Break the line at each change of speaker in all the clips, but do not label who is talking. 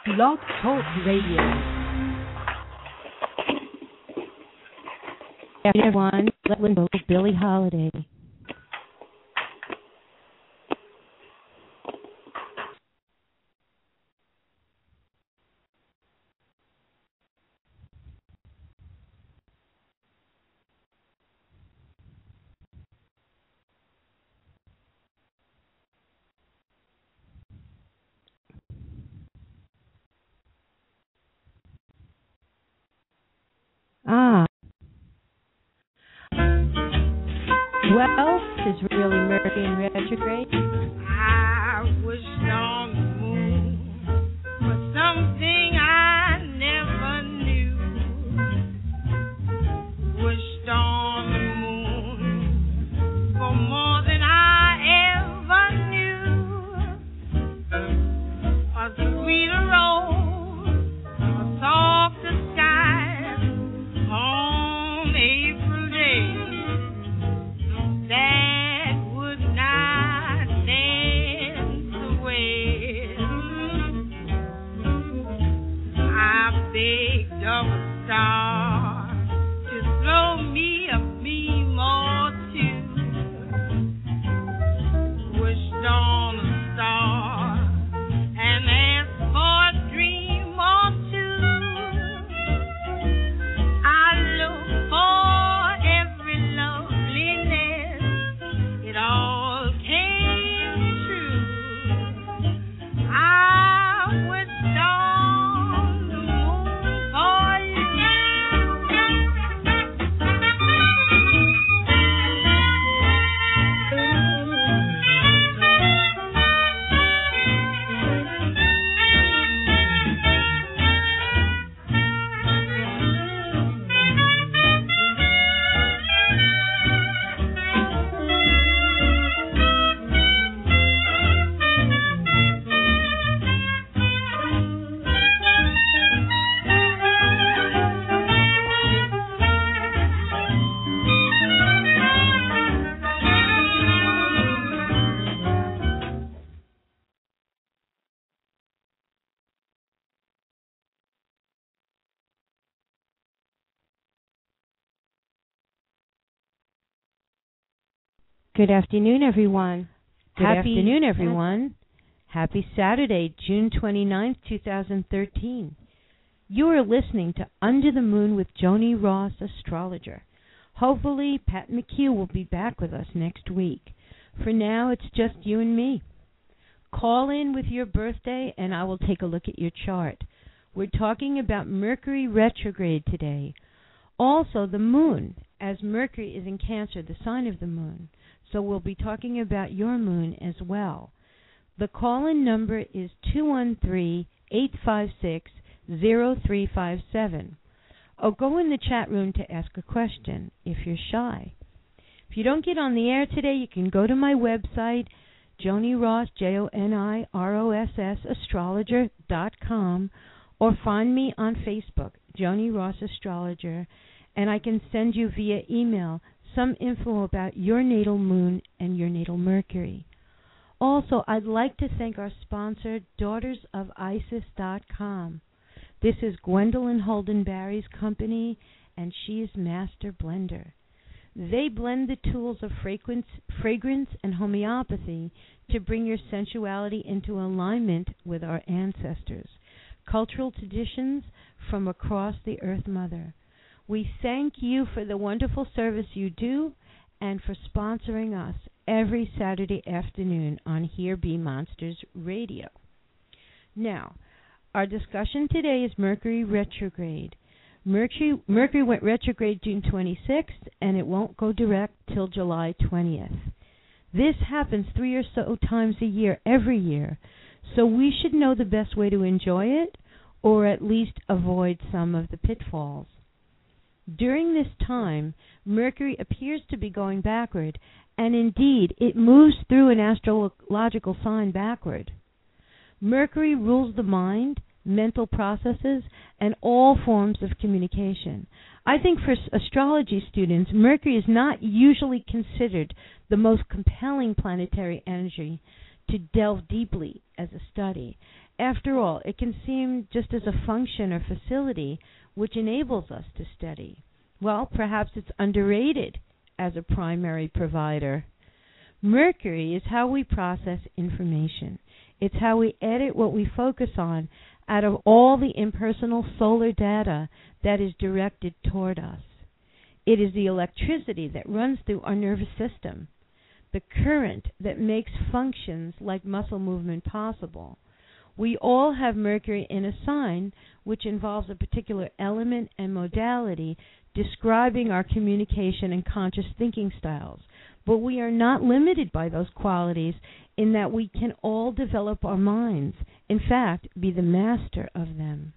Blog Talk Radio. Everyone, Billie Holiday. Well, this is really Mercury in retrograde.
I was on the moon for something I never knew. Wished on the moon for more than I ever knew. A sweeter rose, a softer sky on April day. That would not dance away. I begged of a star to throw me a beam or two. Wished on a star and asked for a dream or two. I looked for every loveliness, it all came true. I was on the moon for you.
Good afternoon, everyone. Happy Saturday, June 29th, 2013. You are listening to Under the Moon with Joni Ross, astrologer. Hopefully, Pat McHugh will be back with us next week. For now, it's just you and me. Call in with your birthday, and I will take a look at your chart. We're talking about Mercury retrograde today. Also, the moon, as Mercury is in Cancer, the sign of the moon. So we'll be talking about your moon as well. The call-in number is 213-856-0357. Or go in the chat room to ask a question if you're shy. If you don't get on the air today, you can go to my website, Joni Ross, JoniRoss, astrologer.com, or find me on Facebook, Joni Ross Astrologer, and I can send you via email some info about your natal moon and your natal Mercury. Also, I'd like to thank our sponsor, DaughtersOfIsis.com. This is Gwendolyn Holden Barry's company, and she is Master Blender. They blend the tools of fragrance and homeopathy to bring your sensuality into alignment with our ancestors, cultural traditions from across the Earth Mother. We thank you for the wonderful service you do and for sponsoring us every Saturday afternoon on Here Be Monsters Radio. Now, our discussion today is Mercury retrograde. Mercury went retrograde June 26th, and it won't go direct till July 20th. This happens 3 or so times a year, every year, so we should know the best way to enjoy it, or at least avoid some of the pitfalls. During this time, Mercury appears to be going backward, and indeed, it moves through an astrological sign backward. Mercury rules the mind, mental processes, and all forms of communication. I think for astrology students, Mercury is not usually considered the most compelling planetary energy to delve deeply as a study, After all, it can seem just as a function or facility which enables us to study. Well, perhaps it's underrated as a primary provider. Mercury is how we process information. It's how we edit what we focus on out of all the impersonal solar data that is directed toward us. It is the electricity that runs through our nervous system, the current that makes functions like muscle movement possible. We all have Mercury in a sign which involves a particular element and modality describing our communication and conscious thinking styles. But we are not limited by those qualities in that we can all develop our minds, in fact, be the master of them.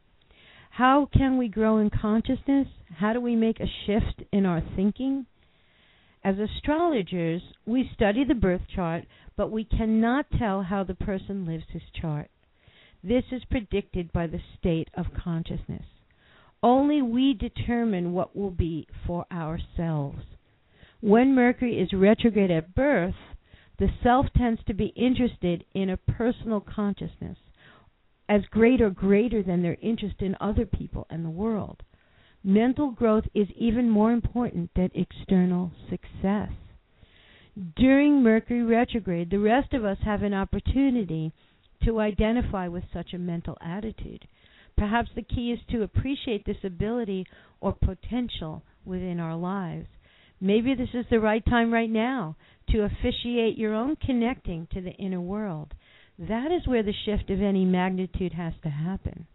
How can we grow in consciousness? How do we make a shift in our thinking? As astrologers, we study the birth chart, but we cannot tell how the person lives his chart. This is predicted by the state of consciousness. Only we determine what will be for ourselves. When Mercury is retrograde at birth, the self tends to be interested in a personal consciousness as great or greater than their interest in other people and the world. Mental growth is even more important than external success. During Mercury retrograde, the rest of us have an opportunity to identify with such a mental attitude. Perhaps the key is to appreciate this ability or potential within our lives. Maybe this is the right time right now to officiate your own connecting to the inner world. That is where the shift of any magnitude has to happen.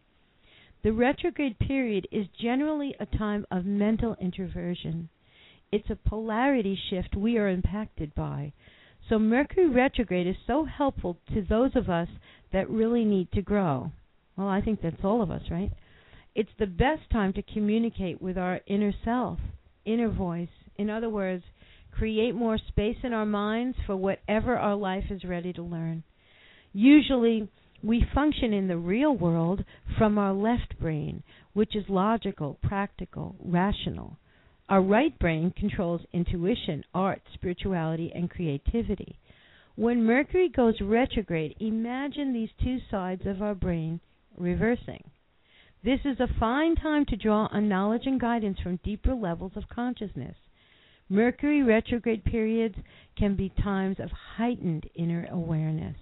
The retrograde period is generally a time of mental introversion. It's a polarity shift we are impacted by. So Mercury retrograde is so helpful to those of us that really need to grow. Well, I think that's all of us, right? It's the best time to communicate with our inner self, inner voice. In other words, create more space in our minds for whatever our life is ready to learn. Usually, we function in the real world from our left brain, which is logical, practical, rational. Our right brain controls intuition, art, spirituality, and creativity. When Mercury goes retrograde, imagine these two sides of our brain reversing. This is a fine time to draw on knowledge and guidance from deeper levels of consciousness. Mercury retrograde periods can be times of heightened inner awareness.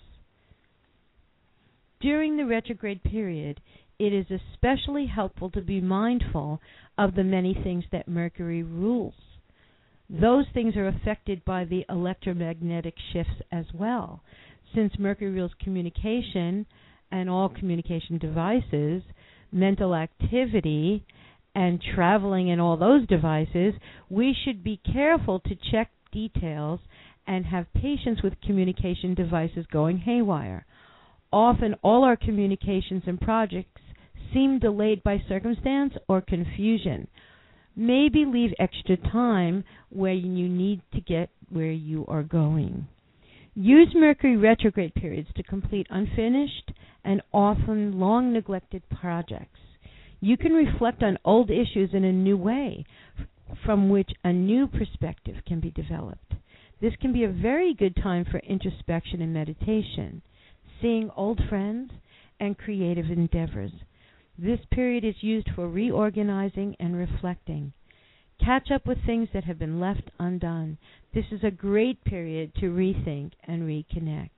During the retrograde period, it is especially helpful to be mindful of the many things that Mercury rules. Those things are affected by the electromagnetic shifts as well. Since Mercury rules communication and all communication devices, mental activity, and traveling in all those devices, we should be careful to check details and have patience with communication devices going haywire. Often all our communications and projects seem delayed by circumstance or confusion. Maybe leave extra time where you need to get where you are going. Use Mercury retrograde periods to complete unfinished and often long neglected projects. You can reflect on old issues in a new way from which a new perspective can be developed. This can be a very good time for introspection and meditation, seeing old friends, and creative endeavors. This period is used for reorganizing and reflecting. Catch up with things that have been left undone. This is a great period to rethink and reconnect.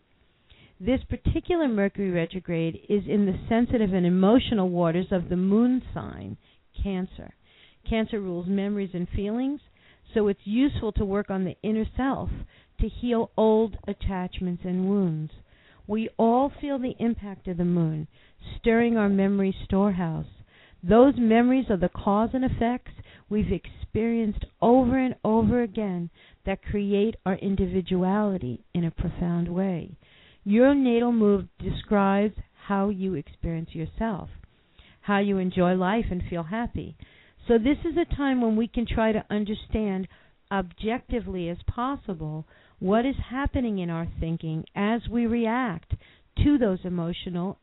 This particular Mercury retrograde is in the sensitive and emotional waters of the moon sign, Cancer. Cancer rules memories and feelings, so it's useful to work on the inner self to heal old attachments and wounds. We all feel the impact of the moon, stirring our memory storehouse. Those memories are the cause and effects we've experienced over and over again that create our individuality in a profound way. Your natal moon describes how you experience yourself, how you enjoy life and feel happy. So this is a time when we can try to understand objectively as possible what is happening in our thinking as we react to those emotions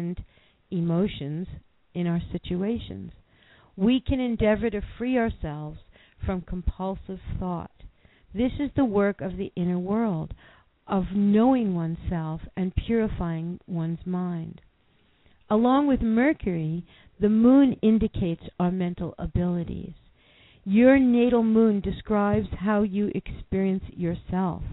in our situations. We can endeavor to free ourselves from compulsive thought. This is the work of the inner world. of knowing oneself and purifying one's mind. Along with Mercury, the moon indicates our mental abilities. Your natal moon describes how you experience yourself,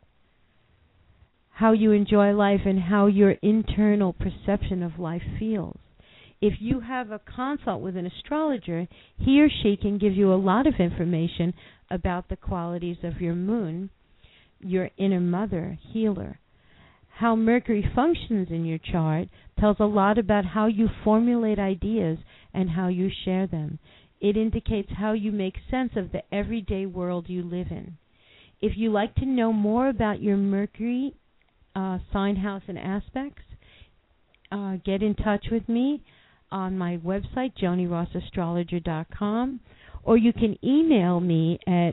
how you enjoy life, and how your internal perception of life feels. If you have a consult with an astrologer, he or she can give you a lot of information about the qualities of your moon, your inner mother, healer. How Mercury functions in your chart tells a lot about how you formulate ideas and how you share them. It indicates how you make sense of the everyday world you live in. If you like to know more about your Mercury sign, house, and aspects, get in touch with me on my website, JoniRossAstrologer.com, or you can email me at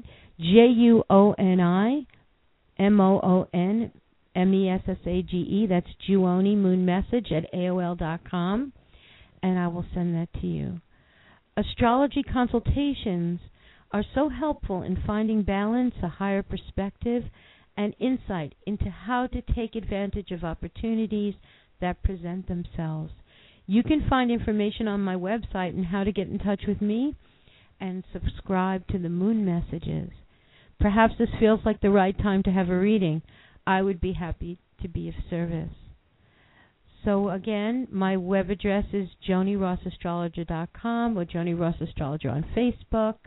JUONIMOONMESSAGE, that's Juoni Moon Message at AOL.com, and I will send that to you. Astrology consultations are so helpful in finding balance, a higher perspective, and insight into how to take advantage of opportunities that present themselves. You can find information on my website and how to get in touch with me and subscribe to the Moon Messages. Perhaps this feels like the right time to have a reading. I would be happy to be of service. So again, my web address is JoniRossAstrologer.com or Joni Ross Astrologer on Facebook.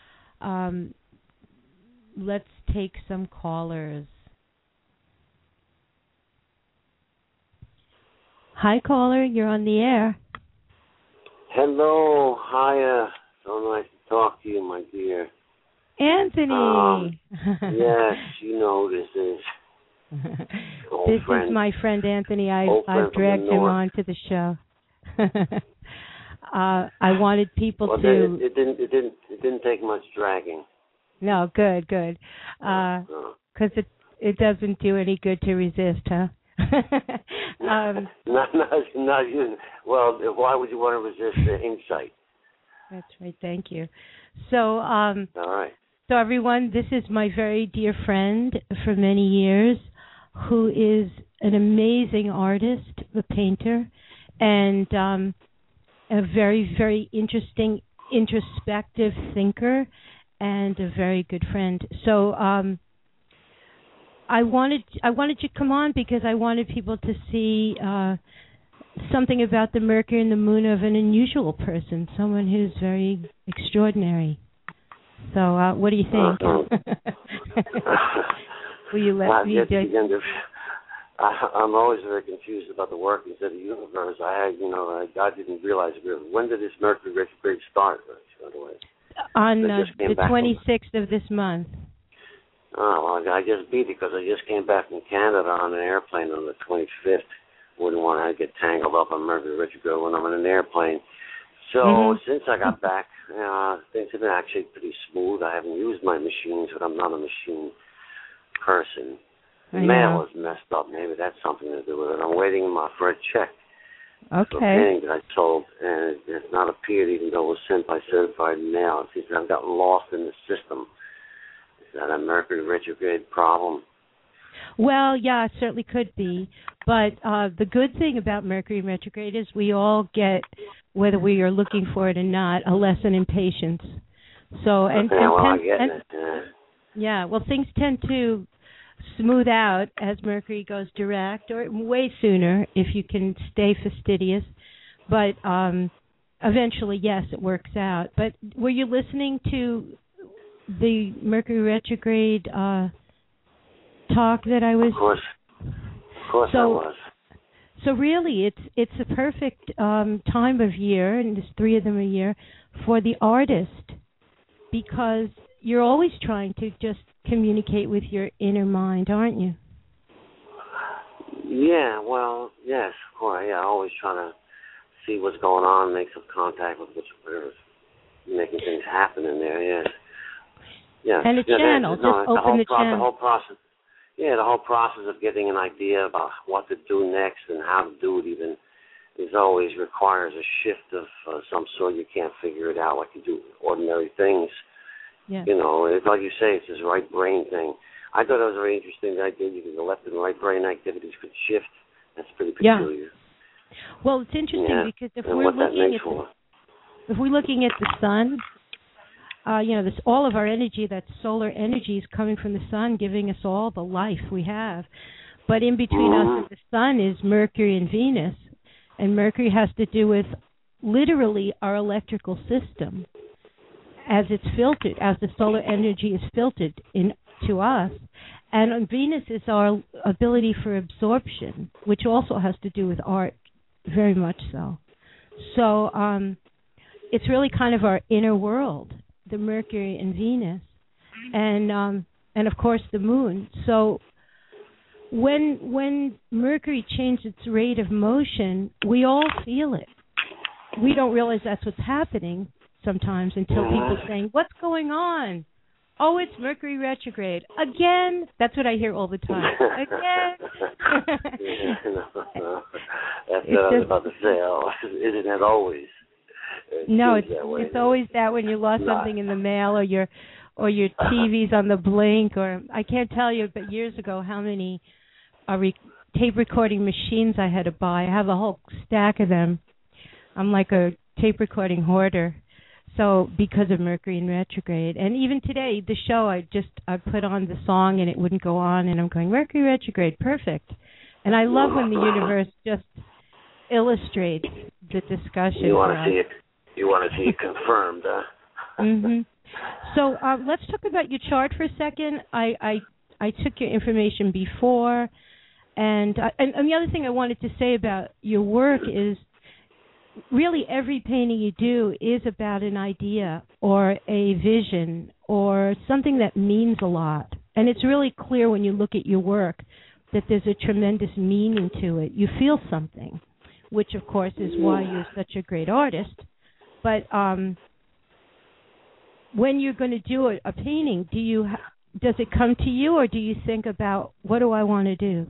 Let's take some callers. Hi, caller. You're on the air.
Hello. Hiya. So nice to talk to you, my dear.
Anthony.
Yes, you know who this is.
This is my friend Anthony. I've dragged him on to the show. I wanted people to.
It didn't take much dragging.
No, good. Because it doesn't do any good to resist, huh?
Not you. Well, why would you want to resist the insight?
That's right. Thank you. So,
all right.
So everyone, this is my very dear friend for many years, who is an amazing artist, a painter, and a very, very interesting, introspective thinker, and a very good friend. So I wanted you to come on because I wanted people to see something about the Mercury and the Moon of an unusual person, someone who's very extraordinary. So what do you think? Will you let me do?
I'm always very confused about the workings of the universe. I didn't realize it. When did this Mercury retrograde start, by the way?
On the 26th of this month.
Oh, well, I just beat it because I just came back from Canada on an airplane on the 25th. Wouldn't want to get tangled up on Mercury retrograde when I'm in an airplane. So since I got back, things have been actually pretty smooth. I haven't used my machines, but I'm not a machine person. The mail is messed up. Maybe that's something to do with it. I'm waiting for a check for a painting that I sold, and it's not appeared even though it was sent by certified mail. It seems I've gotten lost in the system. Is that a Mercury retrograde problem?
Well, yeah, it certainly could be. But the good thing about Mercury retrograde is we all get, whether we are looking for it or not, a lesson in patience. So things tend to smooth out as Mercury goes direct, or way sooner if you can stay fastidious. But eventually, yes, it works out. But were you listening to the Mercury retrograde talk that I was?
Of course I was.
So really, it's a perfect time of year, and there's 3 of them a year, for the artist, because you're always trying to just communicate with your inner mind, aren't you?
Yeah, well, yes, of course. Yeah, always trying to see what's going on, make some contact with whatever's making things happen in there, yes. Yeah.
And a channel, open the channel.
The whole process. Yeah, the whole process of getting an idea about what to do next and how to do it even is always requires a shift of some sort. You can't figure it out like you do ordinary things.
Yeah.
You know, it's like you say, it's this right brain thing. I thought it was a very interesting idea. You can, the left and right brain activities could shift. That's pretty peculiar.
Well, it's interesting because if we're looking at the sun, all of our energy, that solar energy, is coming from the sun, giving us all the life we have. But in between us and the sun is Mercury and Venus, and Mercury has to do with literally our electrical system as it's filtered, as the solar energy is filtered into us. And Venus is our ability for absorption, which also has to do with art, very much so. So it's really kind of our inner world, the Mercury and Venus, and of course the moon. So when Mercury changes its rate of motion, we all feel it. We don't realize that's what's happening sometimes until people are saying, "What's going on?" "Oh, it's Mercury retrograde." "Again?" That's what I hear all the time. "Again?"
That's what I was about to say. Oh, isn't that always?
No, it's always that when you lost something in the mail, or your TV's on the blink, or I can't tell you, but years ago how many tape recording machines I had to buy. I have a whole stack of them. I'm like a tape recording hoarder. So because of Mercury in retrograde, and even today, the show I put on the song and it wouldn't go on, and I'm going, Mercury retrograde, perfect. And I love when the universe just illustrates the discussion.
You want to see it confirmed, huh?
Mm-hmm. So let's talk about your chart for a second. I took your information before, and the other thing I wanted to say about your work is really every painting you do is about an idea or a vision or something that means a lot. And it's really clear when you look at your work that there's a tremendous meaning to it. You feel something, which, of course, is why you're such a great artist. But when you're going to do a painting, does it come to you, or do you think about, what do I want to do?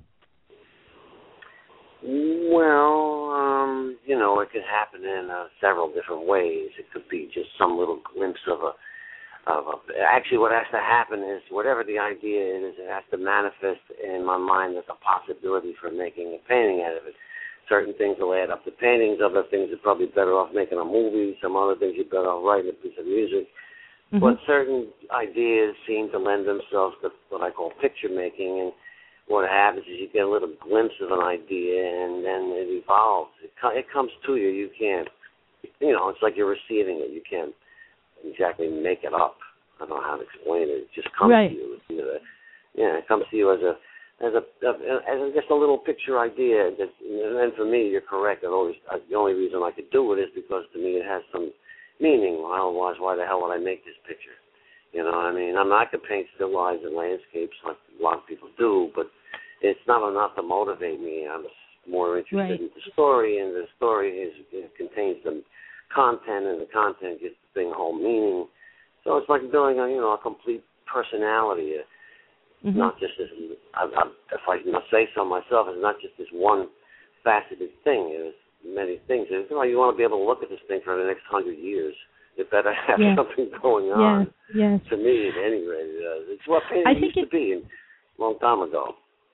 Well, it could happen in several different ways. It could be just some little glimpse of a. Actually, what has to happen is whatever the idea is, it has to manifest in my mind as a possibility for making a painting out of it. Certain things will add up to paintings. Other things are probably better off making a movie. Some other things you're better off writing a piece of music. Mm-hmm. But certain ideas seem to lend themselves to what I call picture making, and what happens is you get a little glimpse of an idea, and then it evolves. It comes to you. You can't, it's like you're receiving it. You can't exactly make it up. I don't know how to explain it. It just comes to you. It comes to you as just a little picture idea. And for me, you're correct. The only reason I could do it is because to me it has some meaning. Otherwise, why the hell would I make this picture? You know what I mean? I could paint still lives and landscapes like a lot of people do, but it's not enough to motivate me. I'm more interested in the story, and the story contains the content, and the content gives the thing a whole meaning. So it's like building a complete personality. Mm-hmm. Not just this. If I say so myself, it's not just this one faceted thing. There's many things. You want to be able to look at this thing for the next 100 years. It better have something going on.
Yes.
To me, at any rate, it's what painting used to be a long time ago.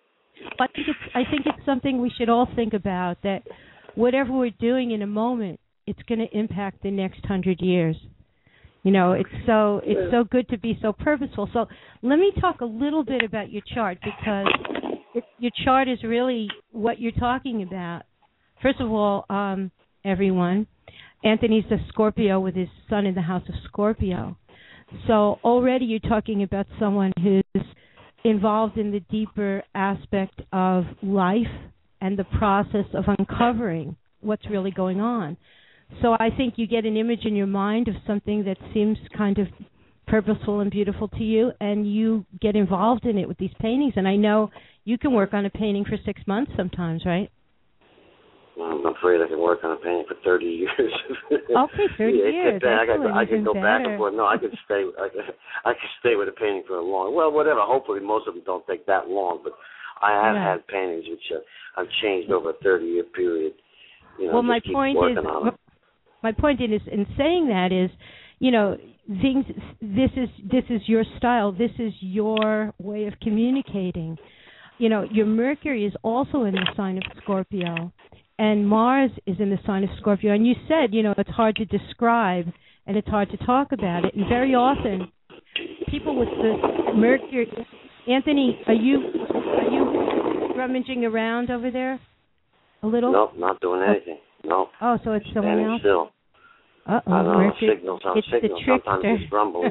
I think it's something we should all think about, that whatever we're doing in a moment, it's going to impact the next 100 years. It's so good to be so purposeful. So let me talk a little bit about your chart, because your chart is really what you're talking about. First of all, everyone, Anthony's a Scorpio with his sun in the house of Scorpio. So already you're talking about someone who's involved in the deeper aspect of life and the process of uncovering what's really going on. So I think you get an image in your mind of something that seems kind of purposeful and beautiful to you, and you get involved in it with these paintings. And I know you can work on a painting for 6 months sometimes, right?
I'm afraid I can work on a painting for 30 years.
Okay, 30 years.
I could go back and forth. No, I could stay. I could stay with a painting for a long. Well, whatever. Hopefully, most of them don't take that long. But I have had paintings which I've changed over a 30-year period.
My point is in saying that is, things. This is your style. This is your way of communicating. You know, your Mercury is also in the sign of Scorpio, and Mars is in the sign of Scorpio. And you said, you know, it's hard to describe and it's hard to talk about it. And very often, people with the Mercury. Anthony, are you rummaging around over there a little?
Nope, not doing anything. No.
Oh, so it's someone else?
Still.
Uh-oh.
I don't know,
Mercury.
signals.
It's the trickster.
Sometimes it's rumbling.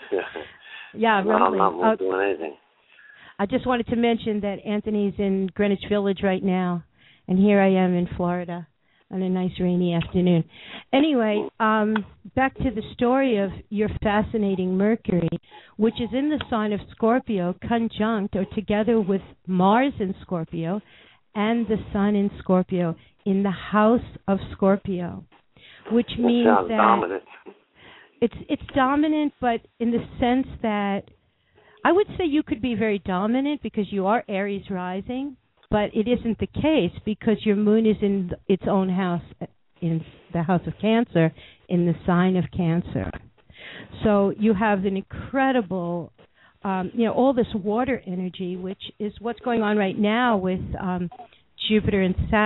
Yeah, rumbling.
I'm not doing anything.
I just wanted to mention that Anthony's in Greenwich Village right now, and here I am in Florida on a nice rainy afternoon. Anyway, back to the story of your fascinating Mercury, which is in the sign of Scorpio, conjunct or together with Mars in Scorpio and the Sun in Scorpio in the house of Scorpio, which means that
dominant.
It's dominant, but in the sense that I would say you could be very dominant because you are Aries rising, but it isn't the case because your moon is in its own house, in the house of Cancer, in the sign of Cancer. So you have an incredible, all this water energy, which is what's going on right now with Neptune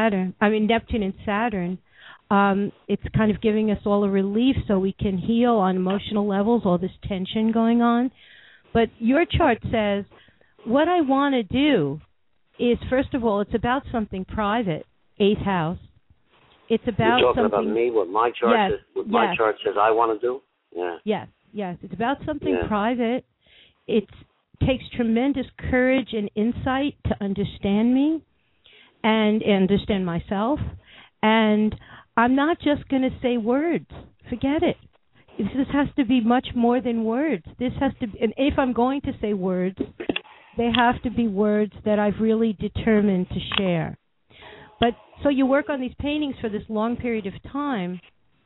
and Saturn. It's kind of giving us all a relief so we can heal on emotional levels, all this tension going on. But your chart says, what I want to do is, first of all, it's about something private, 8th house. It's about
You're talking
something...
about me, what my chart says, my chart says I want to do? Yeah.
Yes. It's about something private. It takes tremendous courage and insight to understand me and understand myself. And I'm not just going to say words. Forget it. This has to be much more than words. This has to be, and if I'm going to say words, they have to be words that I've really determined to share. But so you work on these paintings for this long period of time,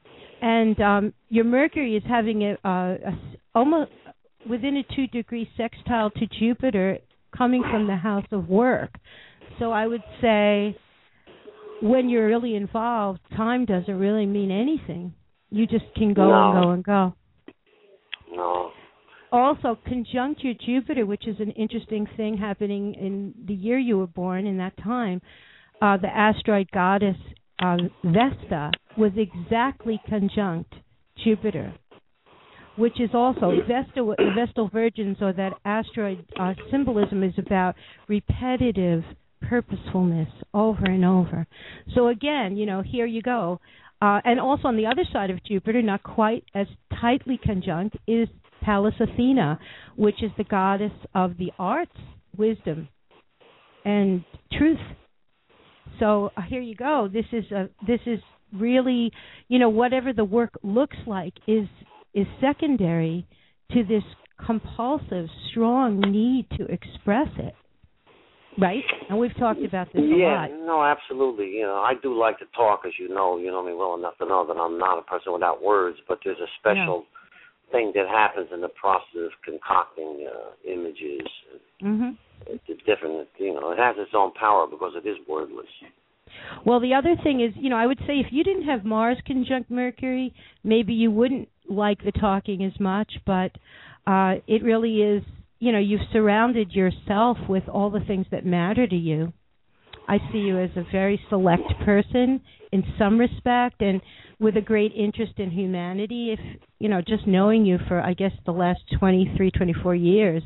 and your Mercury is having almost within a 2-degree sextile to Jupiter, coming from the house of work. So I would say, when you're really involved, time doesn't really mean anything. You just can go and go and go.
No.
Also, conjunct your Jupiter, which is an interesting thing happening in the year you were born, in that time. The asteroid goddess Vesta was exactly conjunct Jupiter, which is also Vestal Virgins, or that asteroid symbolism is about repetitive purposefulness over and over. So again, here you go. And also on the other side of Jupiter, not quite as tightly conjunct, is Pallas Athena, which is the goddess of the arts, wisdom, and truth. So here you go. This is really, whatever the work looks like is secondary to this compulsive, strong need to express it. Right? And we've talked about this a lot.
Yeah, no, absolutely. I do like to talk, as you know me well enough to know that I'm not a person without words, but there's a special thing that happens in the process of concocting images.
Mm-hmm.
It's different. It has its own power because it is wordless.
Well, the other thing is, I would say if you didn't have Mars conjunct Mercury, maybe you wouldn't like the talking as much, but it really is, you've surrounded yourself with all the things that matter to you. I see you as a very select person in some respect, and with a great interest in humanity. If, just knowing you for, I guess, the last 23, 24 years,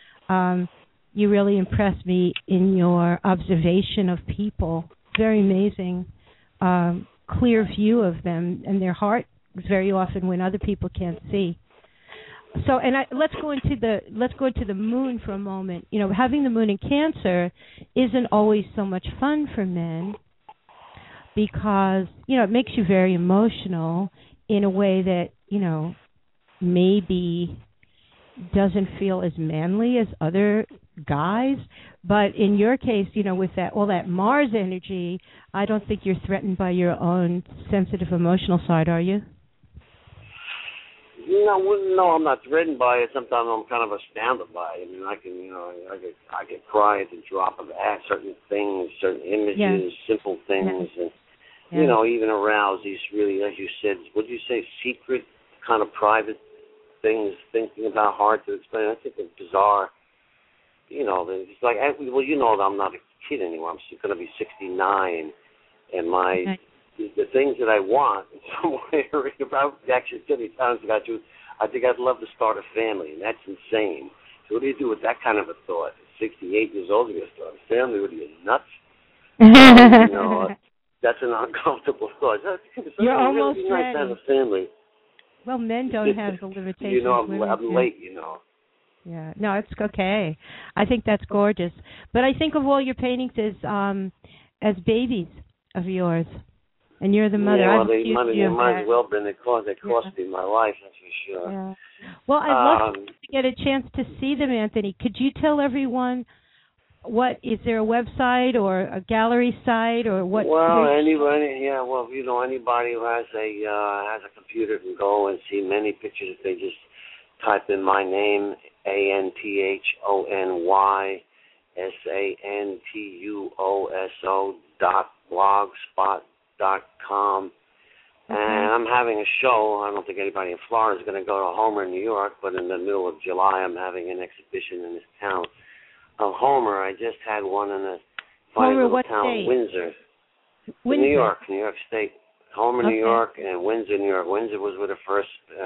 you really impress me in your observation of people. Very amazing, clear view of them and their heart very often when other people can't see. So, and let's go into the moon for a moment. Having the moon in Cancer isn't always so much fun for men because it makes you very emotional in a way that maybe doesn't feel as manly as other guys. But in your case, with all that Mars energy, I don't think you're threatened by your own sensitive emotional side, are you?
No, I'm not threatened by it. Sometimes I'm kind of astounded by it. I can, I get cry at the drop of certain things, certain images, simple things, and even arouse these really, as you said, what did you say, secret, kind of private things, thinking about hard to explain. I think it's bizarre. You know, it's like, well, you know that I'm not a kid anymore. I'm going to be 69, and the things that I want, in some way, about actually 30 times about you, I think I'd love to start a family, and that's insane. So what do you do with that kind of a thought? At 68 years old, you're going to start a family? What are you, nuts? You know, that's an uncomfortable thought.
You're almost
really nice
ready.
to have a family.
Well, men don't have the limitations.
You know, I'm late, you know.
Yeah, no, it's okay. I think that's gorgeous. But I think of all your paintings as babies of yours, and you're the mother.
Yeah, well, they might as well been. They cost me my life, that's for sure.
Yeah. Well, I'd love to get a chance to see them, Anthony. Could you tell everyone is there a website or a gallery site or what?
Well, anybody who has a computer can go and see many pictures. If they just type in my name, ANTHONYSANTUOSO.blogspot.com. And I'm having a show. I don't think anybody in Florida is going to go to Homer, New York, but in the middle of July I'm having an exhibition in this town of Homer. I just had one in a fine little town, Windsor. New York State. Homer, New York, and Windsor, New York. Windsor was where the first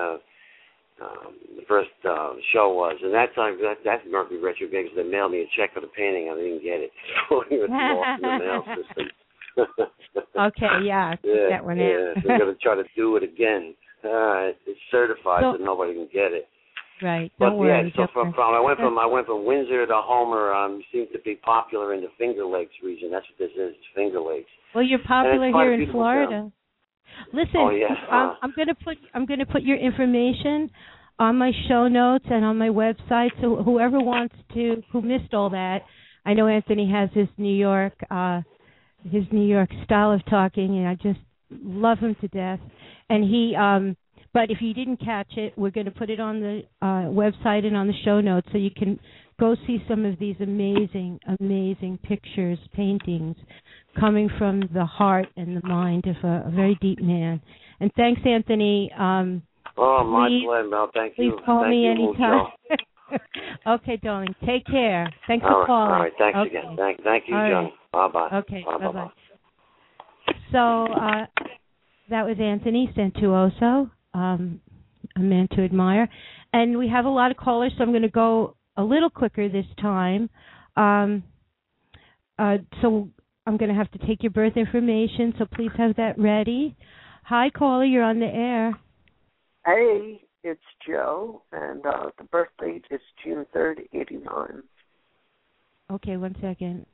show was, and that's Mercury Retrograde because they mailed me a check for the painting. I didn't get it. So it was lost in the mail system.
Okay, yeah, that one out.
Yeah, so we're going to try to do it again. It's certified, so nobody can get it.
Right.
But yeah, so I went from Windsor to Homer. Seems to be popular in the Finger Lakes region. That's what this is, Finger Lakes.
Well, you're popular here in Florida.
Town.
Listen, I'm going to put your information on my show notes and on my website. So whoever who missed all that, I know Anthony has his New York style of talking, and I just love him to death. And but if you didn't catch it, we're going to put it on the website and on the show notes, so you can go see some of these amazing, amazing pictures, paintings, coming from the heart and the mind of a very deep man. And thanks, Anthony.
My pleasure, Mel. Thank you.
Please call me anytime. Okay, darling. Take care. Thanks for calling.
All right. Thanks again. Thank you, John.
Right. Bye-bye. Okay. Bye-bye. So that was Anthony Santuoso, a man to admire. And we have a lot of callers, so I'm going to go a little quicker this time. So I'm going to have to take your birth information, so please have that ready. Hi, caller, you're on the air.
Hey, it's Joe, and the birth date is June 3rd, 89.
Okay, 1 second.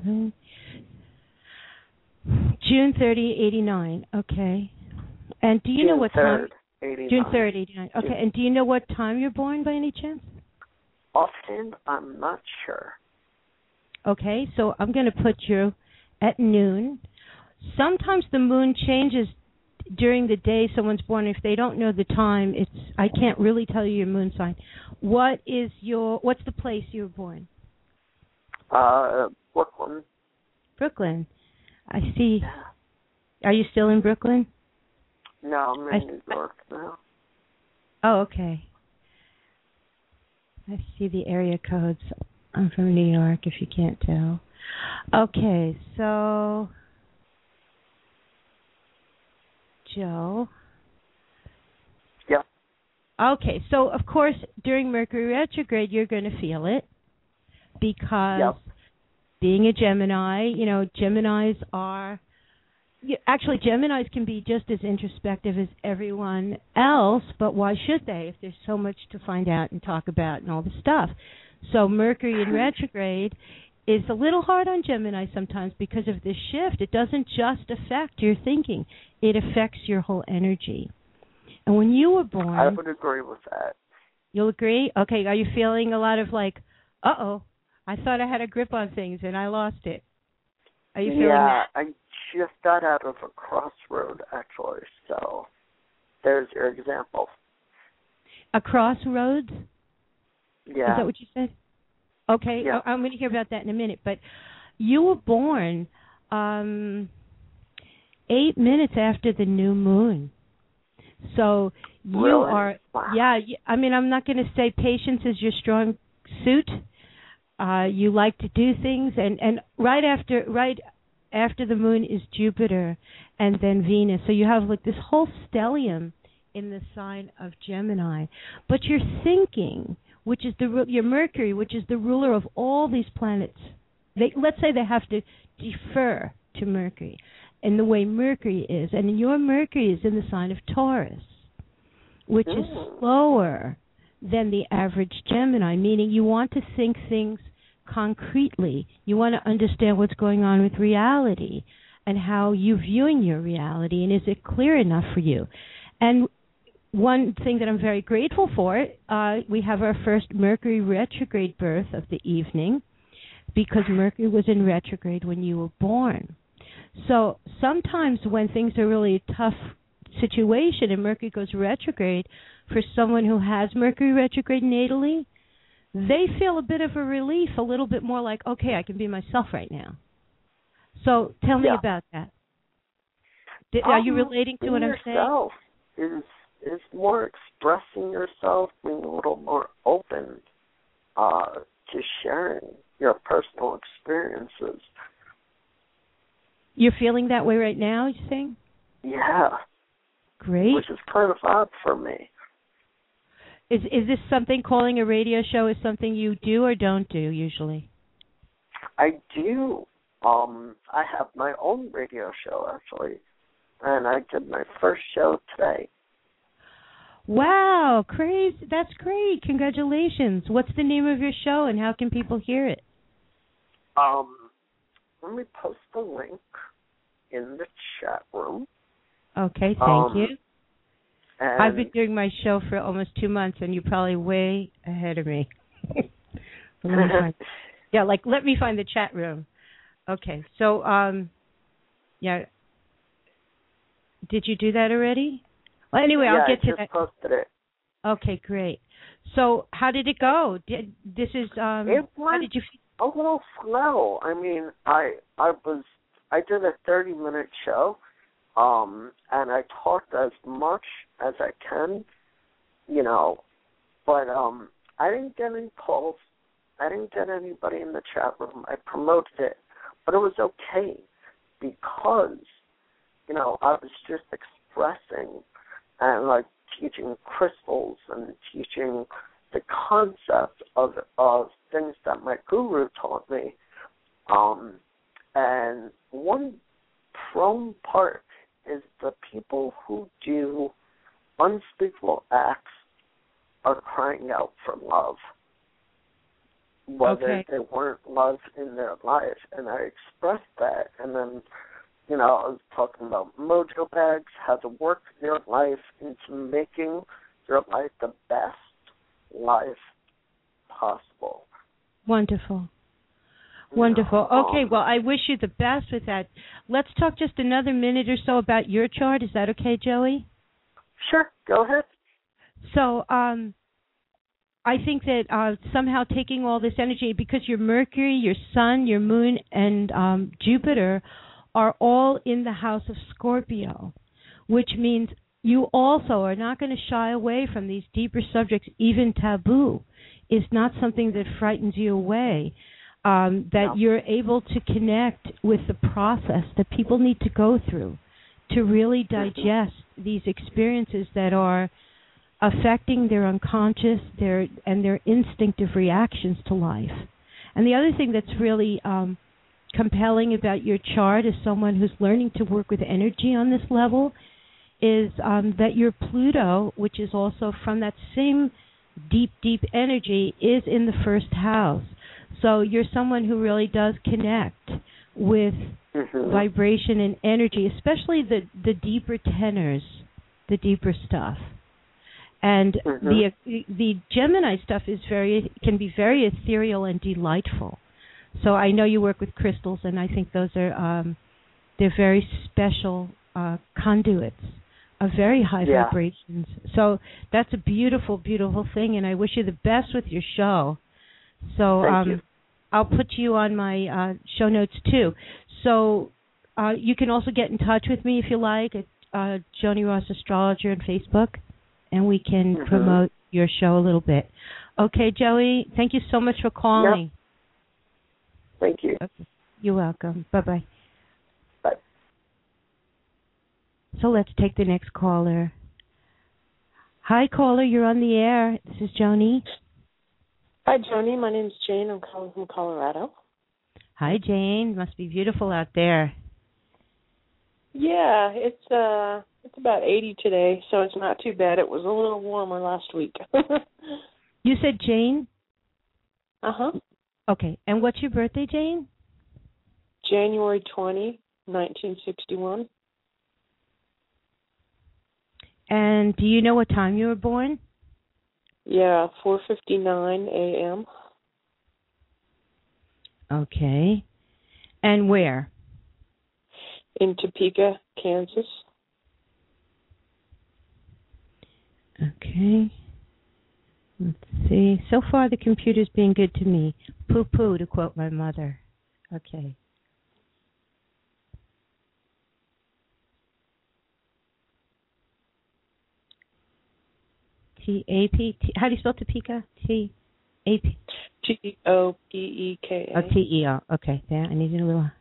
June 30, 89. Okay. And do you know what time?
89.
June 3rd, 89. Okay, and do you know what time you're born by any chance?
Offhand, I'm not sure.
Okay, so I'm going to put you at noon. Sometimes the moon changes during the day someone's born. If they don't know the time, I can't really tell you your moon sign. What's the place you were born?
Brooklyn.
Brooklyn. I see. Are you still in Brooklyn?
No, I'm in New York now.
Oh, okay. I see the area codes. I'm from New York, if you can't tell. Okay, so Joe.
Yep.
Okay, so of course during Mercury retrograde you're going to feel it because being a Gemini, Geminis are actually Geminis can be just as introspective as everyone else, but why should they if there's so much to find out and talk about and all the stuff? So Mercury in retrograde is a little hard on Gemini sometimes because of this shift. It doesn't just affect your thinking. It affects your whole energy. And when you were born...
I would agree with that.
You'll agree? Okay, are you feeling a lot of uh-oh, I thought I had a grip on things and I lost it? Are you feeling that?
Yeah, I just got out of a crossroad, actually, so there's your example.
A crossroads?
Yeah.
Is that what you said? Okay,
yeah.
I'm going to hear about that in a minute. But you were born 8 minutes after the new moon. So You
really?
are,
Wow.
yeah. I mean, I'm not going to say patience is your strong suit. You like to do things, and right after the moon is Jupiter, and then Venus. So you have like this whole stellium in the sign of Gemini. But your thinking, which is your Mercury, which is the ruler of all these planets, let's say they have to defer to Mercury in the way Mercury is, and your Mercury is in the sign of Taurus, which is slower than the average Gemini, meaning you want to think things concretely. You want to understand what's going on with reality and how you're viewing your reality, and is it clear enough for you? And one thing that I'm very grateful for, we have our first Mercury retrograde birth of the evening, because Mercury was in retrograde when you were born. So sometimes when things are really a tough situation and Mercury goes retrograde, for someone who has Mercury retrograde natally, they feel a bit of a relief, a little bit more like, okay, I can be myself right now. So tell me about that. Are you relating to what I'm saying?
Is more expressing yourself, being a little more open to sharing your personal experiences.
You're feeling that way right now, you saying?
Yeah.
Great.
Which is kind of odd for me.
Is this something, calling a radio show is something you do or don't do usually?
I do. I have my own radio show, actually, and I did my first show today.
Wow, crazy. That's great. Congratulations. What's the name of your show, and how can people hear it?
Let me post the link in the chat room.
Okay, thank you.
And
I've been doing my show for almost 2 months, and you're probably way ahead of me. Let me find the chat room. Okay, so, did you do that already? Well, anyway, I'll get to that.
I just posted it.
Okay, great. So, how did it go?
It went
how did you feel?
a little slow. I mean, I did a 30-minute show, and I talked as much as I can, but I didn't get any calls. I didn't get anybody in the chat room. I promoted it, but it was okay because, I was just expressing and like teaching crystals and teaching the concept of things that my guru taught me. And one prone part is the people who do unspeakable acts are crying out for love, whether they weren't loved in their life. And I expressed that, and then, I was talking about mojo bags, how to work your life into making your life the best life possible.
Wonderful. Wonderful. Okay, well, I wish you the best with that. Let's talk just another minute or so about your chart. Is that okay, Joey?
Sure, go ahead.
So I think that somehow taking all this energy, because your Mercury, your Sun, your Moon, and Jupiter are all in the house of Scorpio, which means you also are not going to shy away from these deeper subjects. Even taboo is not something that frightens you away. You're able to connect with the process that people need to go through to really digest these experiences that are affecting their unconscious, their instinctive reactions to life. And the other thing that's really compelling about your chart as someone who's learning to work with energy on this level is that your Pluto, which is also from that same deep, deep energy, is in the first house. So you're someone who really does connect with vibration and energy, especially the deeper tenors, the deeper stuff. And the Gemini stuff can be very ethereal and delightful. So I know you work with crystals, and I think those are they're very special conduits of very high vibrations. So that's a beautiful, beautiful thing, and I wish you the best with your show. So I'll put you on my show notes too. So you can also get in touch with me if you like at Joni Ross Astrologer on Facebook and we can promote your show a little bit. Okay, Joey, thank you so much for calling.
Yep. Thank you.
Okay. You're welcome. Bye-bye.
Bye.
So let's take the next caller. Hi, caller. You're on the air. This is Joni.
Hi, Joni. My name's Jane. I'm calling from Colorado.
Hi, Jane. Must be beautiful out there.
Yeah, it's about 80 today, so it's not too bad. It was a little warmer last week.
You said Jane?
Uh-huh.
Okay. And what's your birthday, Jane?
January 20, 1961.
And do you know what time you were born?
Yeah, 4:59 a.m.
Okay. And where?
In Topeka, Kansas.
Okay. Let's see. So far, the computer's being good to me. Poo-poo, to quote my mother. Okay. T-A-P? How do you spell Topeka? T-A-P?
T-O-P-E-K-A.
Oh, T-E-O. Okay. There, I needed a little...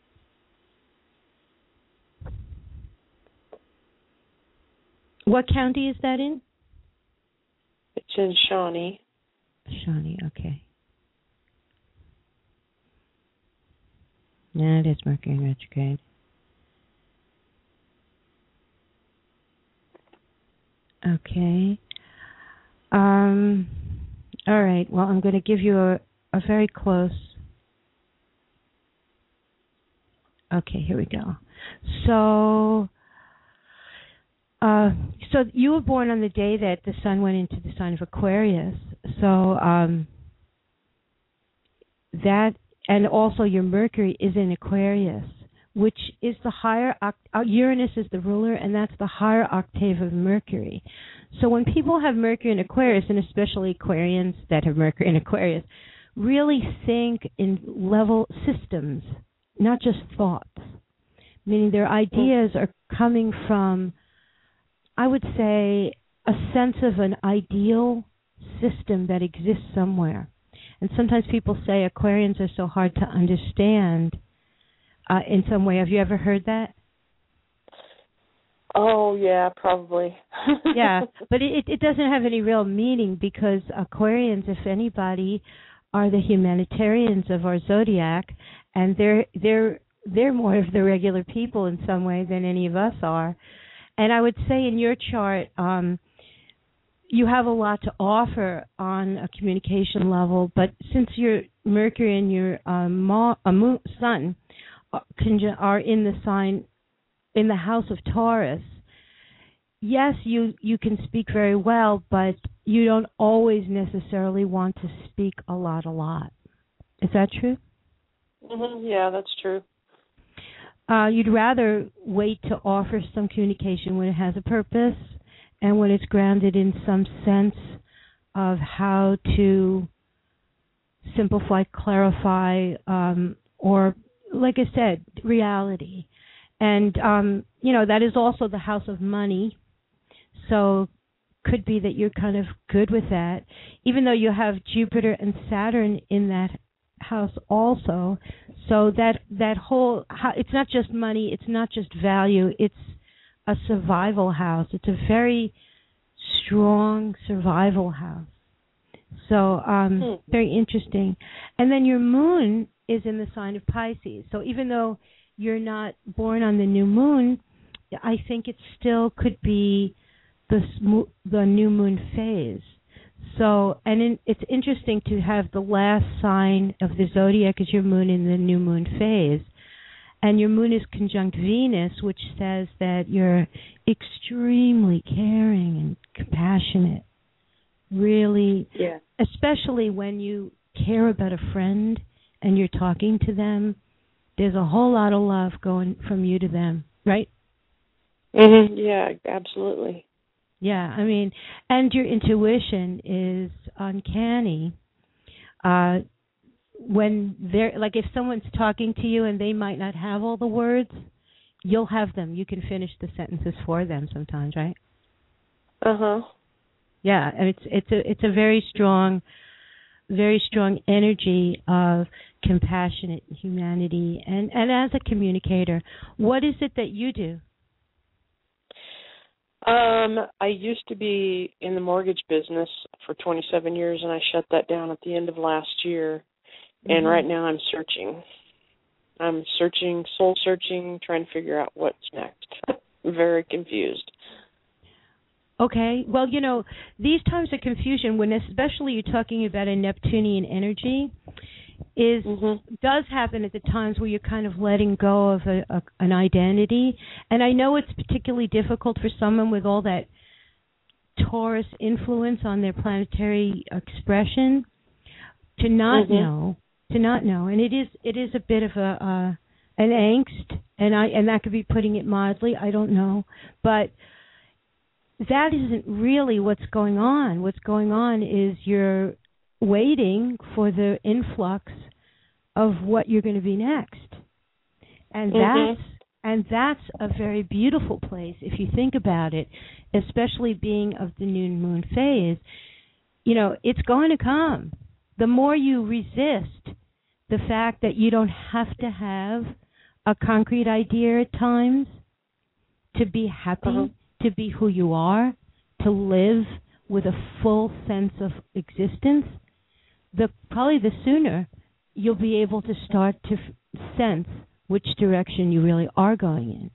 What county is that in?
It's in Shawnee.
Shawnee, okay. Yeah, it is Mercury in retrograde. Okay. All right. Well, I'm going to give you a very close. Okay, here we go. So you were born on the day that the sun went into the sign of Aquarius. So that, and also your Mercury is in Aquarius, which is the higher, Uranus is the ruler, and that's the higher octave of Mercury. So when people have Mercury in Aquarius, and especially Aquarians that have Mercury in Aquarius, really think in level systems, not just thoughts, meaning their ideas are coming from, I would say, a sense of an ideal system that exists somewhere. And sometimes people say Aquarians are so hard to understand in some way. Have you ever heard that?
Oh, yeah, probably.
Yeah, but it doesn't have any real meaning because Aquarians, if anybody, are the humanitarians of our zodiac, and they're more of the regular people in some way than any of us are. And I would say in your chart, you have a lot to offer on a communication level, but since your Mercury and your Sun are in the sign, in the house of Taurus, yes, you can speak very well, but you don't always necessarily want to speak a lot. Is that true?
Mm-hmm. Yeah, that's true.
You'd rather wait to offer some communication when it has a purpose and when it's grounded in some sense of how to simplify, clarify, or, like I said, reality. And, that is also the house of money. So could be that you're kind of good with that, even though you have Jupiter and Saturn in that house also. So that whole, it's not just money, it's not just value, it's a survival house. It's a very strong survival house. So very interesting. And then your moon is in the sign of Pisces. So even though you're not born on the new moon, I think it still could be the new moon phase. So, and it's interesting to have the last sign of the zodiac as your moon in the new moon phase. And your moon is conjunct Venus, which says that you're extremely caring and compassionate. Really,
yeah.
Especially when you care about a friend and you're talking to them, there's a whole lot of love going from you to them, right?
Mm-hmm. Yeah, absolutely.
Yeah, I mean, and your intuition is uncanny. When they're, like, if someone's talking to you and they might not have all the words, you'll have them. You can finish the sentences for them sometimes, right?
Uh-huh.
Yeah, and it's a very strong energy of compassionate humanity. And as a communicator, what is it that you do?
I used to be in the mortgage business for 27 years, and I shut that down at the end of last year. And right now I'm searching. I'm searching, soul searching, trying to figure out what's next. I'm very confused.
Okay. Well, these times of confusion, when especially you're talking about a Neptunian energy, does happen at the times where you're kind of letting go of an identity. And I know it's particularly difficult for someone with all that Taurus influence on their planetary expression to not know. And it is a bit of an angst, and that could be putting it mildly. I don't know, but that isn't really what's going on. What's going on is you're waiting for the influx of what you're going to be next. And that's a very beautiful place if you think about it, especially being of the new moon phase. It's going to come. The more you resist the fact that you don't have to have a concrete idea at times to be happy, to be who you are, to live with a full sense of existence, probably the sooner you'll be able to start to sense which direction you really are going in.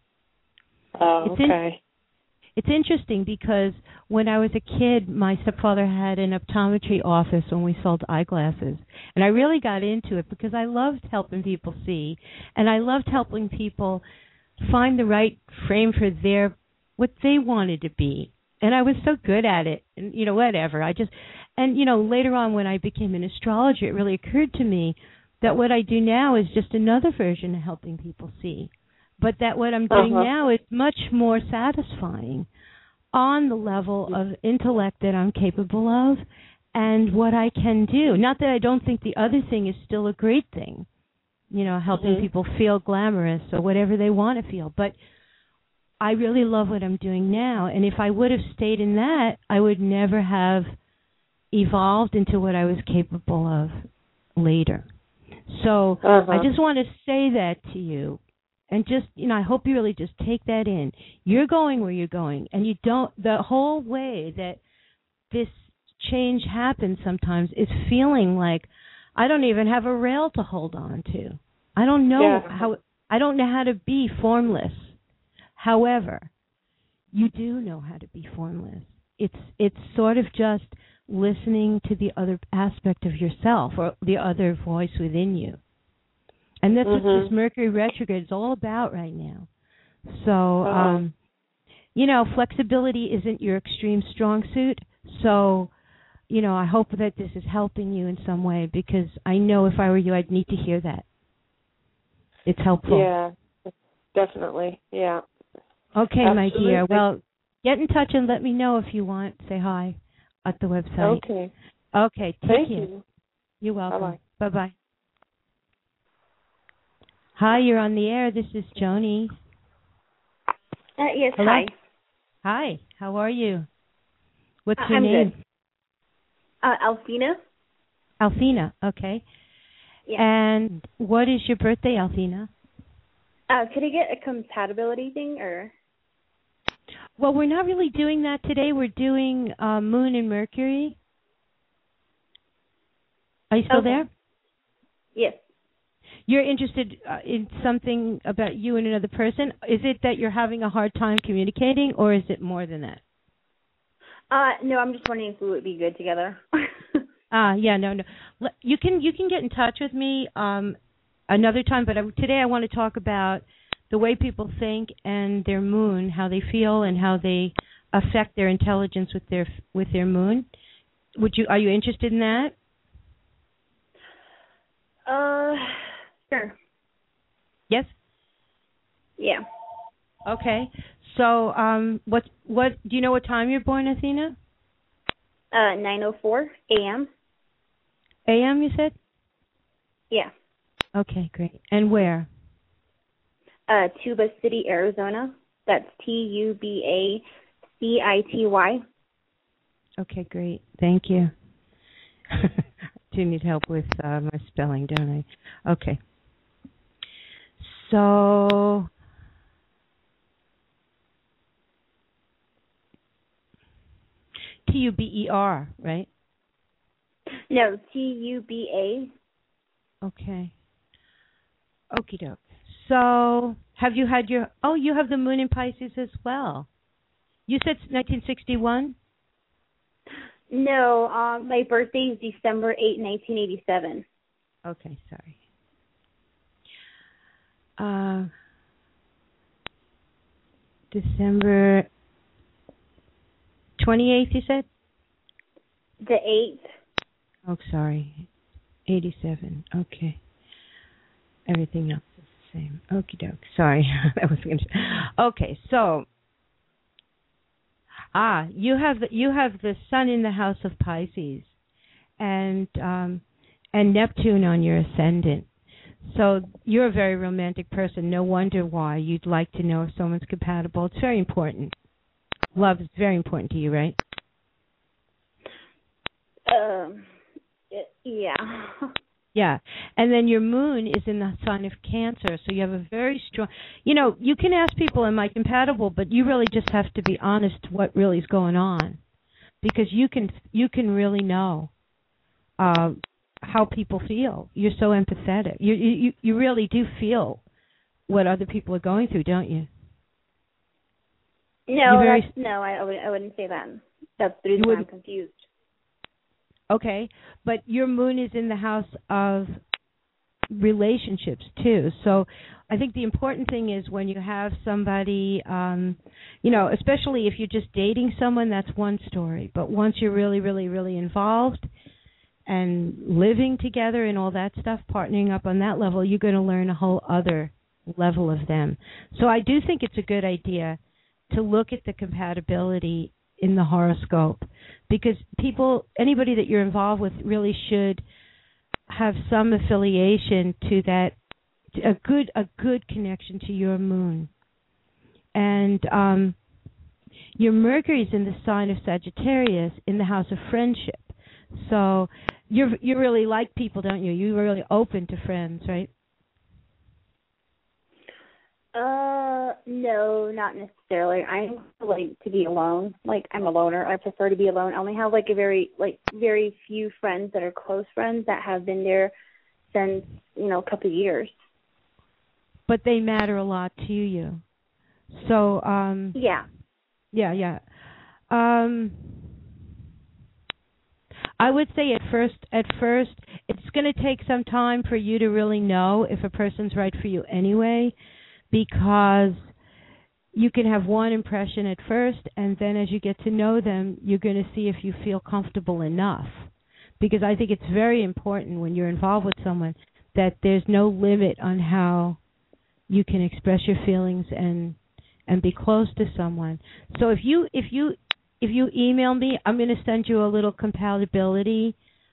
Oh, okay.
It's interesting because when I was a kid, my stepfather had an optometry office when we sold eyeglasses. And I really got into it because I loved helping people see, and I loved helping people find the right frame for what they wanted to be. And I was so good at it, and whatever. Later on when I became an astrologer, it really occurred to me that what I do now is just another version of helping people see. But that what I'm doing now is much more satisfying on the level of intellect that I'm capable of and what I can do. Not that I don't think the other thing is still a great thing, helping people feel glamorous or whatever they want to feel. But I really love what I'm doing now. And if I would have stayed in that, I would never have evolved into what I was capable of later. So I just want to say that to you. And just, I hope you really just take that in. You're going where you're going. And the whole way that this change happens sometimes is feeling like I don't even have a rail to hold on to. I don't know how to be formless. However, you do know how to be formless. It's sort of just listening to the other aspect of yourself or the other voice within you. And that's what this Mercury retrograde is all about right now. So, flexibility isn't your extreme strong suit. So, I hope that this is helping you in some way because I know if I were you, I'd need to hear that. It's helpful.
Yeah, definitely. Yeah.
Okay,
absolutely.
My dear. Well, get in touch and let me know if you want. Say hi at the website.
Okay.
Okay, take
Thank
care.
you.
You're welcome.
Bye-bye.
Bye-bye. Hi, you're on the air. This is Joni.
Yes,
hello?
Hi.
Hi, how are you? What's your name?
I'm good. Alfina.
Alfina, okay.
Yeah.
And what is your birthday, Alfina?
Could I get a compatibility thing, or?
Well, we're not really doing that today. We're doing Moon and Mercury. Are you still there?
Yes.
You're interested in something about you and another person? Is it that you're having a hard time communicating, or is it more than that?
No, I'm just wondering if we would be good together.
Yeah, no. You can get in touch with me another time, but today I want to talk about the way people think and their moon, how they feel and how they affect their intelligence with their moon. Are you interested in that?
Sure.
Yes?
Yeah.
Okay. So, what do you know what time you're born, Athena?
9:04 a.m.
A.m. you said?
Yeah.
Okay, great. And where?
Tuba City, Arizona. That's Tubacity.
Okay, great. Thank you. Do need help with my spelling, don't I? Okay. So, Tuber, right?
No, Tuba.
Okay. Okie doke. So, have you had your... Oh, you have the moon in Pisces as well. You said 1961?
No, my birthday is December 8, 1987.
Okay, sorry. December 28th, you said?
The 8th.
Oh, sorry. 87. Okay. Everything else is the same. Okie doke. Sorry. That was going to... Okay, so... you have the sun in the house of Pisces, and Neptune on your ascendant. So you're a very romantic person. No wonder why you'd like to know if someone's compatible. It's very important. Love is very important to you, right?
Yeah.
Yeah. And then your moon is in the sign of Cancer, so you have a very strong... You know, you can ask people, am I compatible, but you really just have to be honest what really is going on, because you can really know how people feel. You're so empathetic. You really do feel what other people are going through, don't you?
No, I wouldn't say that. That's the reason why I'm confused.
Okay, but your moon is in the house of relationships too. So I think the important thing is when you have somebody, especially if you're just dating someone, that's one story. But once you're really, really, really involved and living together and all that stuff, partnering up on that level, you're going to learn a whole other level of them. So I do think it's a good idea to look at the compatibility in the horoscope, because anybody that you're involved with really should have some affiliation to that, a good connection to your moon. And your Mercury's in the sign of Sagittarius in the house of friendship. So you really like people, don't you? You're really open to friends, right?
No, not necessarily. I like to be alone. Like, I'm a loner. I prefer to be alone. I only have very few friends that are close friends that have been there since, a couple of years.
But they matter a lot to you. So,
yeah.
Yeah. I would say at first, it's going to take some time for you to really know if a person's right for you anyway, because you can have one impression at first, and then as you get to know them, you're going to see if you feel comfortable enough. Because I think it's very important when you're involved with someone that there's no limit on how you can express your feelings and be close to someone. So if you email me, I'm going to send you a little compatibility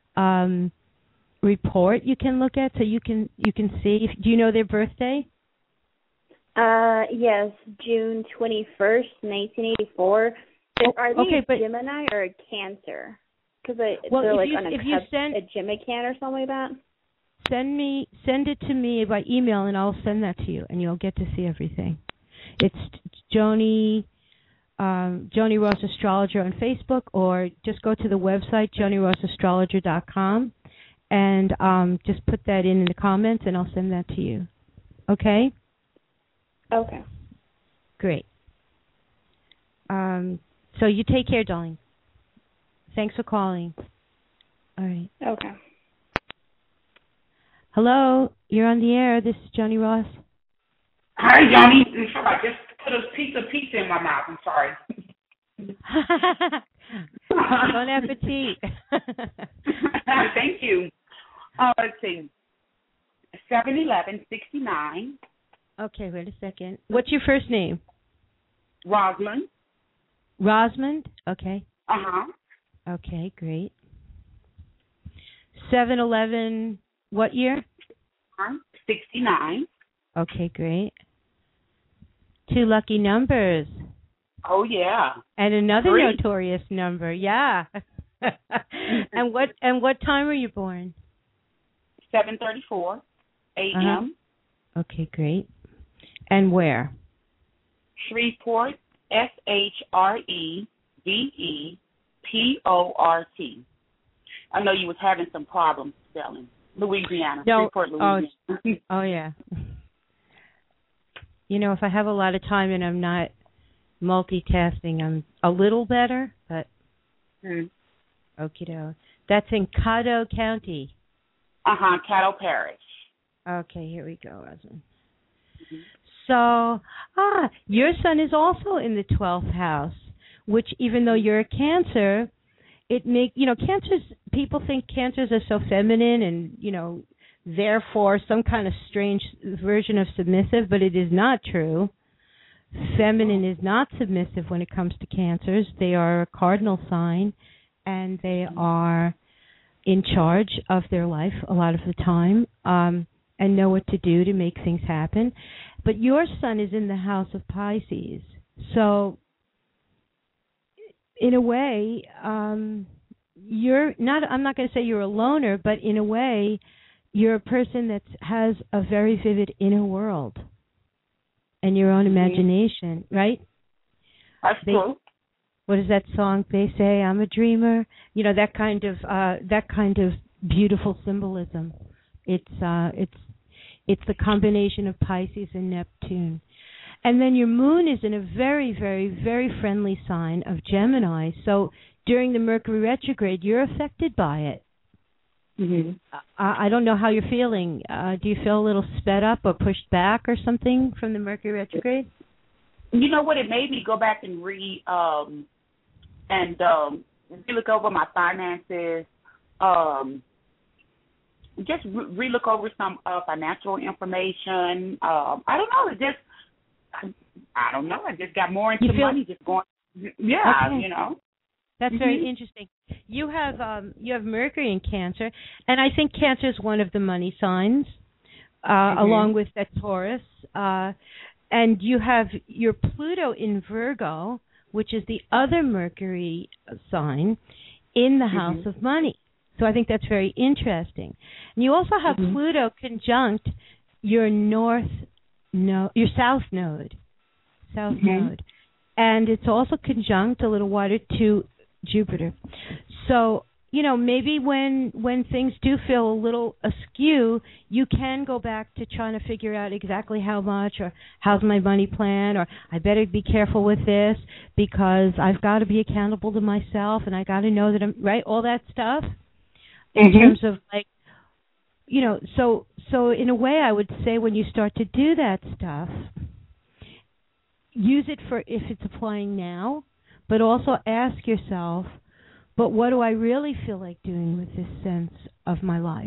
report you can look at, so you can see. Do you know their birthday?
Yes, June 21st, 1984. Are they a Gemini or a Cancer? Because they're like on a Gemican or something like that.
Send it to me by email, and I'll send that to you, and you'll get to see everything. It's Joni Ross Astrologer on Facebook, or just go to the website JoniRossAstrologer.com, and just put that in the comments, and I'll send that to you. Okay?
Okay.
Great. So you take care, darling. Thanks for calling. All right.
Okay.
Hello, you're on the air. This is Joni Ross.
Hi, Joni. I'm sorry, I just put a piece of pizza in my mouth. I'm sorry.
Bon appetit.
Thank you. Let's see. 7/11/69.
Okay, wait a second. What's your first name?
Rosamond.
Rosamond? Okay.
Uh-huh.
Okay, great. 7/11, what year?
69.
Okay, great. 2 lucky numbers.
Oh, yeah.
And another
3.
notorious number, yeah. And what time were you born?
7:34 a.m.
Okay, great. And where?
Shreveport, Shreveport. I know you was having some problems spelling. Louisiana.
No.
Shreveport, Louisiana.
Oh, yeah. You know, if I have a lot of time and I'm not multitasking, I'm a little better, but okie doke. That's in Caddo County.
Caddo Parish.
Okay, here we go, Rosalind. So, your son is also in the 12th house, which even though you're a Cancer, Cancers, people think Cancers are so feminine and, therefore some kind of strange version of submissive, but it is not true. Feminine is not submissive when it comes to Cancers. They are a cardinal sign, and they are in charge of their life a lot of the time, and know what to do to make things happen. But your son is in the house of Pisces. So, in a way, you're not, I'm not going to say you're a loner, but in a way, you're a person that has a very vivid inner world and your own imagination, right?
That's true.
What is that song? They say I'm a dreamer. That kind of beautiful symbolism. It's the combination of Pisces and Neptune. And then your moon is in a very, very, very friendly sign of Gemini. So during the Mercury retrograde, you're affected by it. Mm-hmm. I don't know how you're feeling. Do you feel a little sped up or pushed back or something from the Mercury retrograde?
You know what? It made me go back and look over my finances. Just relook over some financial information. I don't know. I don't know. I just got more into money. Just going. Yeah,
okay. That's very interesting. You have Mercury in Cancer, and I think Cancer is one of the money signs, along with that Taurus. And you have your Pluto in Virgo, which is the other Mercury sign, in the house of money. So I think that's very interesting. And you also have Pluto conjunct your your south node. And it's also conjunct a little wider to Jupiter. So, maybe when things do feel a little askew, you can go back to trying to figure out exactly how much, or how's my money plan, or I better be careful with this because I've got to be accountable to myself and I got to know that I'm right, all that stuff. In terms of so in a way I would say when you start to do that stuff, use it for if it's applying now, but also ask yourself, but what do I really feel like doing with this sense of my life?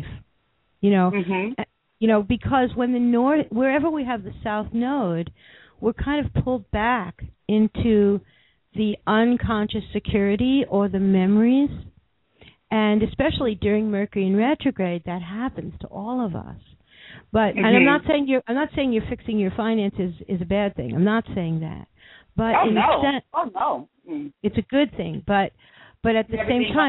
Because when wherever we have the south node, we're kind of pulled back into the unconscious security or the memories. And especially during Mercury in retrograde, that happens to all of us. But and I'm not saying you're fixing your finances is a bad thing. I'm not saying that. But it's a good thing. But at the same time,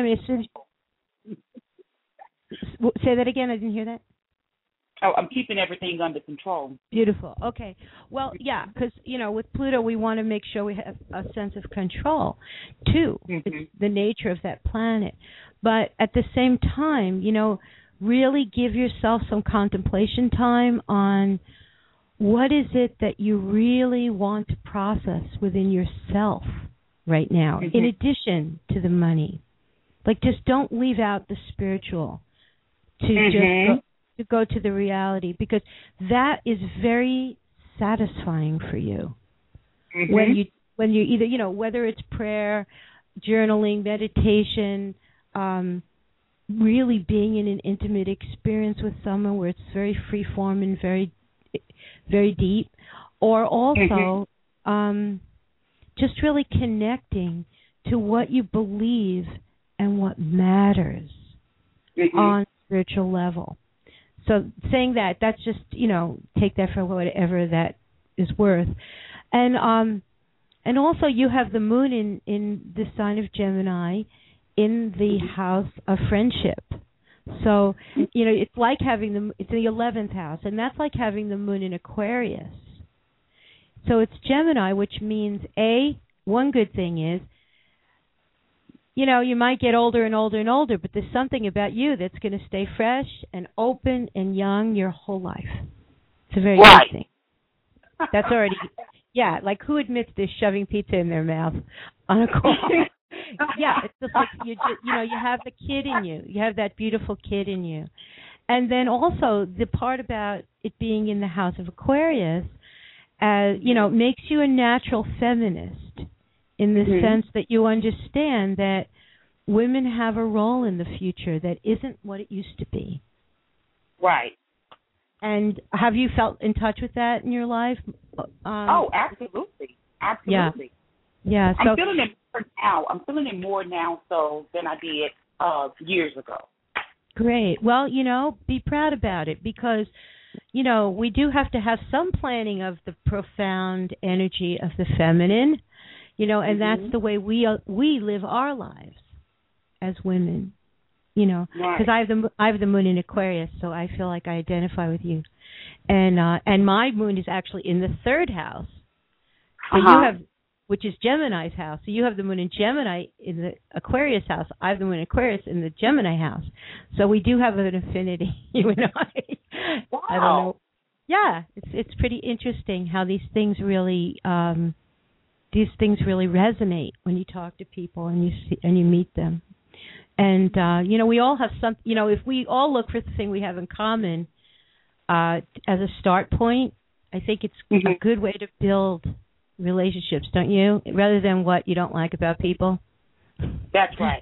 say that again. I didn't hear that.
Oh, I'm keeping everything under control.
Beautiful. Okay. Well, yeah, because, with Pluto, we want to make sure we have a sense of control, too. It's the nature of that planet. But at the same time, really give yourself some contemplation time on what is it that you really want to process within yourself right now, in addition to the money. Like, just don't leave out the spiritual to go to the reality, because that is very satisfying for you. When you either, whether it's prayer, journaling, meditation, really being in an intimate experience with someone where it's very free form and very, very deep, or also just really connecting to what you believe and what matters on a spiritual level. So saying that's just, take that for whatever that is worth. And And also you have the moon in the sign of Gemini in the house of friendship. So, it's like having it's the 11th house, and that's like having the moon in Aquarius. So it's Gemini, which means, one good thing is, you might get older and older and older, but there's something about you that's going to stay fresh and open and young your whole life. It's a very good thing. That's already, like who admits they're shoving pizza in their mouth on a corner? Yeah, it's just like you have the kid in you. You have that beautiful kid in you. And then also the part about it being in the house of Aquarius, makes you a natural feminist in the sense that you understand that women have a role in the future that isn't what it used to be.
Right.
And have you felt in touch with that in your life?
Absolutely. Absolutely.
Yeah. So,
I'm feeling it more now. I'm feeling it more now than I did years ago.
Great. Well, be proud about it because, we do have to have some planning of the profound energy of the feminine, and that's the way we live our lives as women, because I have the moon in Aquarius, so I feel like I identify with you, and my moon is actually in the 3rd house, so you have, which is Gemini's house. So you have the moon in Gemini in the Aquarius house. I have the moon in Aquarius in the Gemini house. So we do have an affinity, you and I.
Wow.
I don't know. Yeah, it's pretty interesting how these things really resonate when you talk to people and you meet them. And we all have some. If we all look for the thing we have in common as a start point, I think it's a good way to build relationships, don't you? Rather than what you don't like about people.
That's right.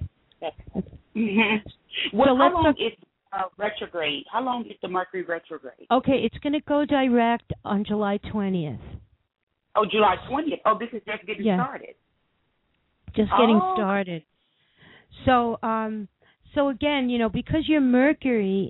Well, how long is retrograde? How long is the Mercury retrograde?
Okay, it's going to go direct on July 20th.
Oh, July 20th. Oh, this is just getting started.
Just getting started. So, again, because your Mercury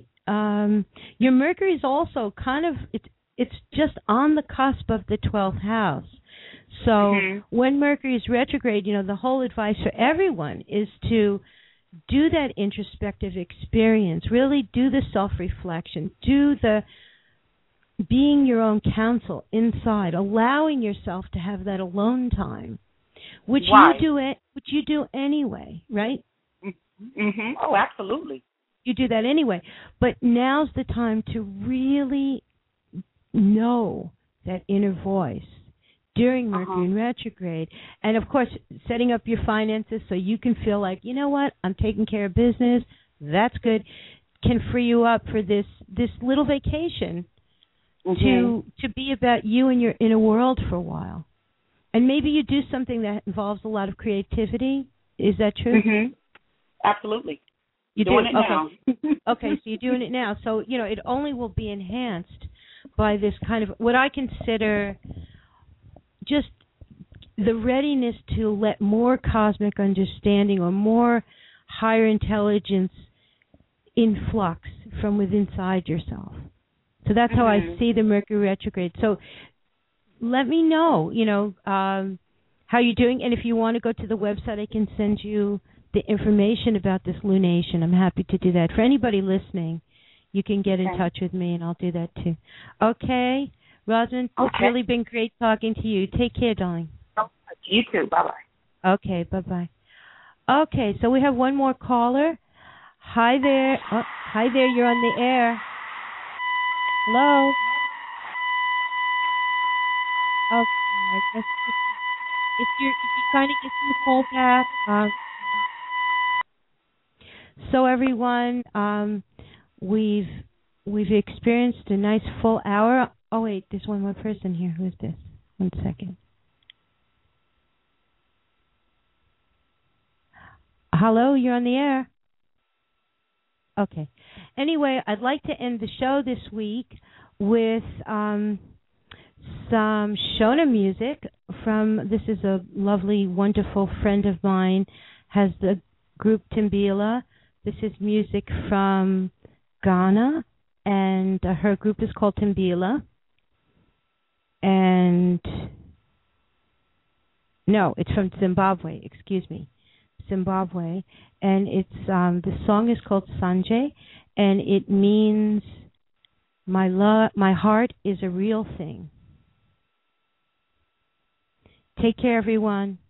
is also kind of it's just on the cusp of the 12th house. So when Mercury is retrograde, the whole advice for everyone is to do that introspective experience, really do the self-reflection, do the being your own counsel inside, allowing yourself to have that alone time, which you do anyway, right?
Mm-hmm. Oh, absolutely.
You do that anyway. But now's the time to really know that inner voice during Mercury in retrograde. And, of course, setting up your finances so you can feel like, you know what, I'm taking care of business. That's good. Can free you up for this little vacation to be about you and your inner world for a while. And maybe you do something that involves a lot of creativity. Is that true?
Mm-hmm. Absolutely.
You're
doing it now.
Okay, so you're doing it now. So, it only will be enhanced by this kind of what I consider just the readiness to let more cosmic understanding or more higher intelligence influx from within inside yourself. So that's how I see the Mercury retrograde. So let me know, how you're doing. And if you want to go to the website, I can send you the information about this lunation. I'm happy to do that. For anybody listening, you can get in touch with me, and I'll do that too. Okay? Rosamond, it's really been great talking to you. Take care, darling.
You too. Bye-bye.
Okay, bye-bye. Okay, so we have one more caller. Hi there. Oh, hi there, you're on the air. Hello? Okay, I guess if you kind of get some call back. So everyone, we've experienced a nice full hour. Oh wait, there's one more person here. Who is this? 1 second. Hello, you're on the air. Okay. Anyway, I'd like to end the show this week with some Shona music from, this is a lovely, wonderful friend of mine, has the group Timbila. This is music from Ghana, and her group is called Timbila. And No, it's from Zimbabwe. Excuse me, Zimbabwe, and it's the song is called Sanjay, and it means my heart is a real thing. Take care, everyone.